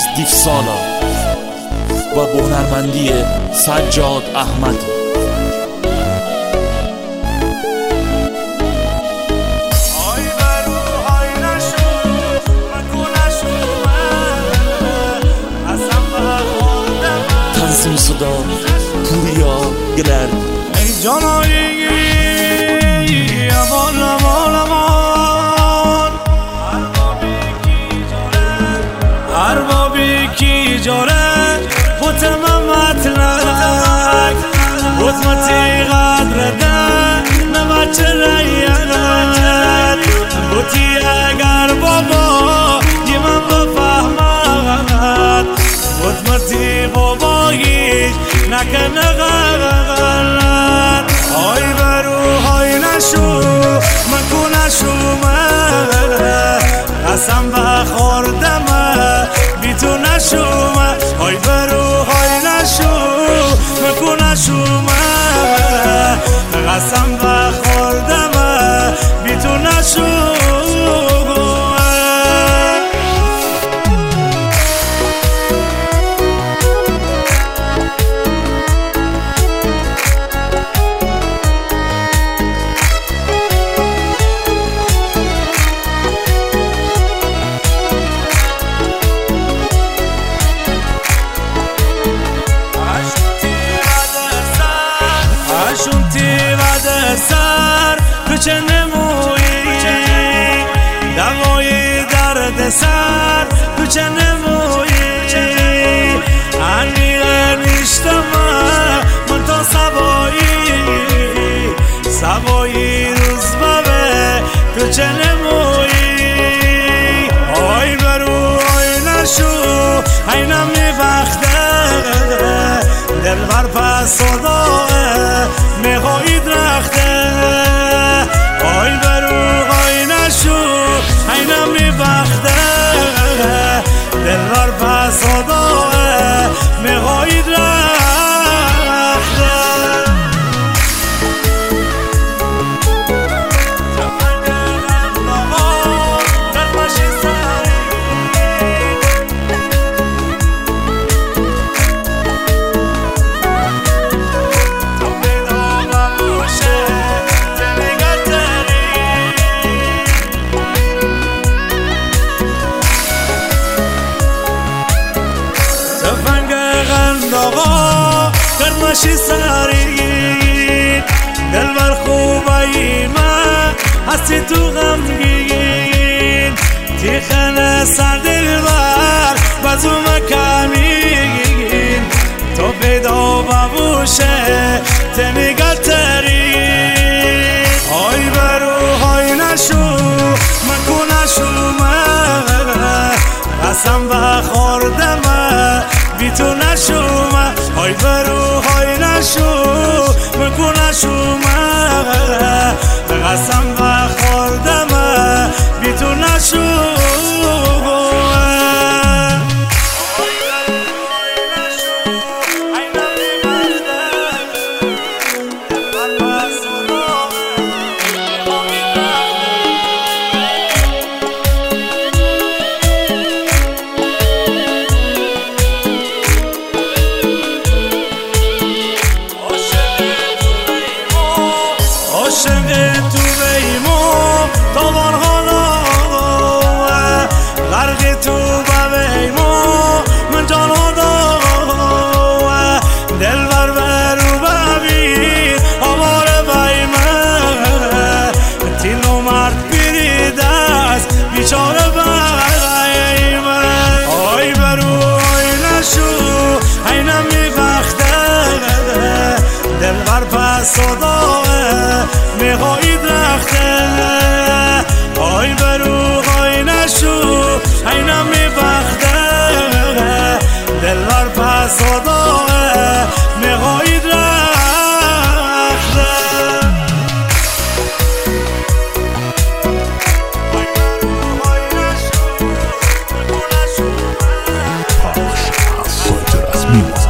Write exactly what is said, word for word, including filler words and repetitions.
دیفسالا و با هنرمندی سجاد احمدی. تنظیم صدا پوریا گلرد. ای جانایی امان امان امان اربابی کی جاره بوتم مطلق بوتمتی قدر ده نمچه ریاد بوتی اگر بابا یمن بفهمد بوتمتی بابایی نکنه غلط های برو های نشو مکو نشو من قسم بخوردم بی تو نشو من های برو های نشو مکو نشو من قسم بخوردم بی تو نشو شونتی بعد سر کچه نمویی دوایی درد سر کچه نمویی انیغه نیشتم من تا سبایی سبایی روز ببه کچه نمویی آی برو آی نشو اینم میبخته دل بر پس صداه میخوایی درخته آی برو آی نشو اینم میبخته دل بر پس صداه میخوایی درخته ماشی سری دل بر خوبایی من هستی تو غمگین تیخنه سر دل بر بزو مکمین تو پیدا ببوشه تنگل تری آی برو های نشو مکو نشو من قسم بخوردم بی تو نشو من های برو های نشو مکو نشو من قسم بخوردم بی تو نشو عاشق تو بیمو تابان حالا غرق تو بیمو من جان هادا دل بر برو ببین آمار بیمه تین و مرد بیری دست بیچاره بیمه آی برو آی نشو اینم میبخته دل بر پس صدا میخوایی درخته آی برو آی نشو اینم میبخته دل بر پس صدا میخوایی درخته آی برو آی نشو مکو نشو پخش از سایت رسمی